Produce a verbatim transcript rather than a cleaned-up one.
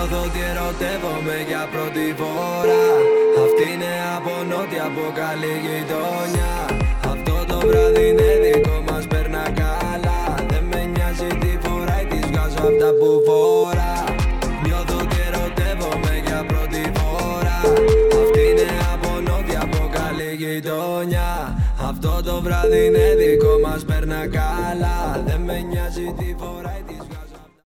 Νιώθω ότι ερωτεύομαι για πρώτη φορά. Αυτή είναι από νότια, από καλή γειτονιά. Αυτό το βράδυ είναι δικό μας, περνά καλά. Δεν με νοιάζει τι φοράει, της βγάζω απ' τα που φορά. Νιώθω ότι ερωτεύομαι για πρώτη φορά. Αυτή είναι από νότια, από καλή γειτονιά. Αυτό το βράδυ είναι δικό μας, περνά καλά. Δεν με νοιάζει τι φοράει, της βγάζω.